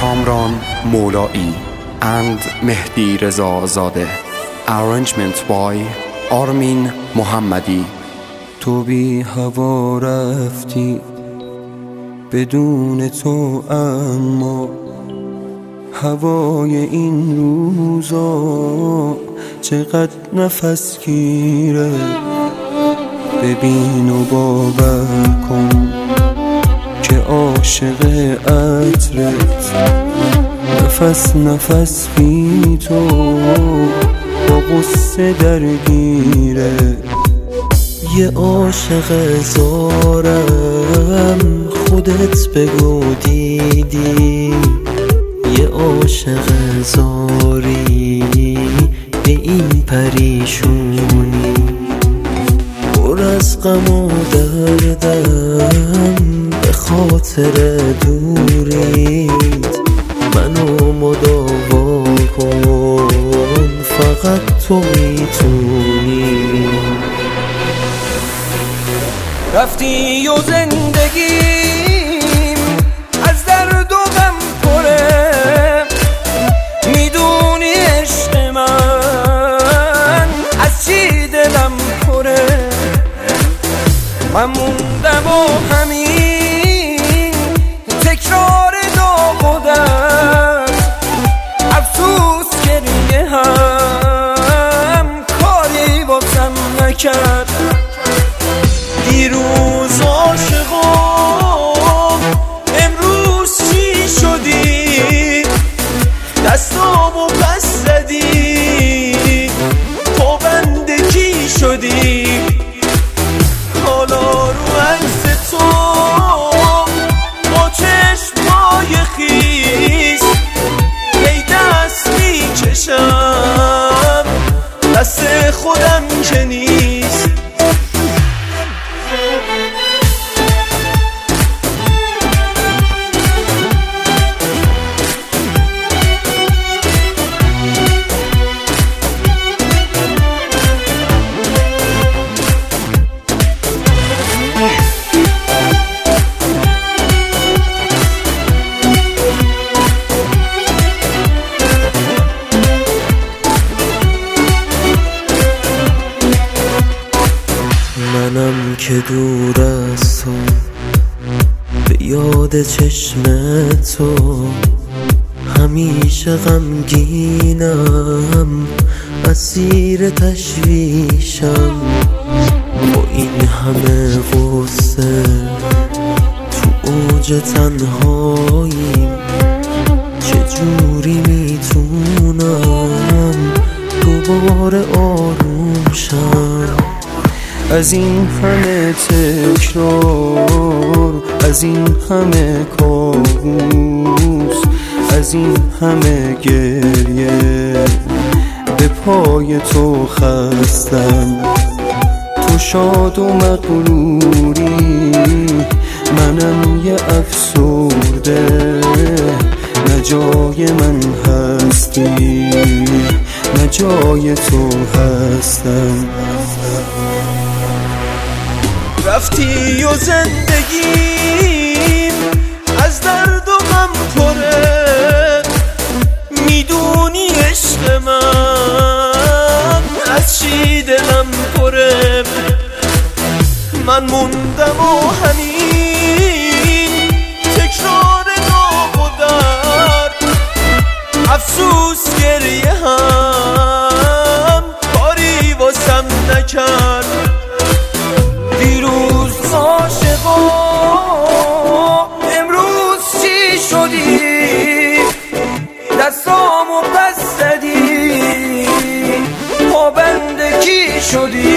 Kamran Molai and Mehdi Reza Zade. Arrangement by Armin Mohammadi. تو بی هوا رفتی بدون تو، اما هوای این روزا چقدر نفس گیره. ببین و باور کن که عاشق عطرت، نفس نفس بی تو با غصه درگیره. یه عاشق زارم خودت بگو دیدی، یه عاشق زاری به این پریشونی. پر از غم و دردم به خاطر دوریت، منو مداوا کن فقط تو میتونی. رفتی و زندگیم از درد و غم پره، میدونی عشق من از چی دلم پره. من موندم و همین تکرار داغ و درد، افسوس گریه هم کاری واسم نکرد. دیروز عاشقم امروز چی شدی؟ دستامو پس زدی، پابند کی شدی؟ حالا رو عکس تو با چشمای خیس ای دست میکشم، دست خودم که نیست. منم که دور از تو به یاد چشم تو، همیشه غمگینم اسیر تشویشم. با این همه غصه تو اوج تنهاییم، چجوری میتونم دوباره آروم شم؟ از این همه تکرار، از این همه کابوس، از این همه گریه، به پای تو خستم. تو شاد و مغروری، منم یه افسرده. نه جای من هستی نه جای تو هستم. رفتی و زندگیم از درد و غم پره، میدونی عشق من از چی دلم پره. من موندم و همین تکرار داغ و درد، افسوس گریه هم کاری واسم نکرد. دیروز عاشقا امروز چی شدی؟ دستامو پس زدی، پابند کی شدی؟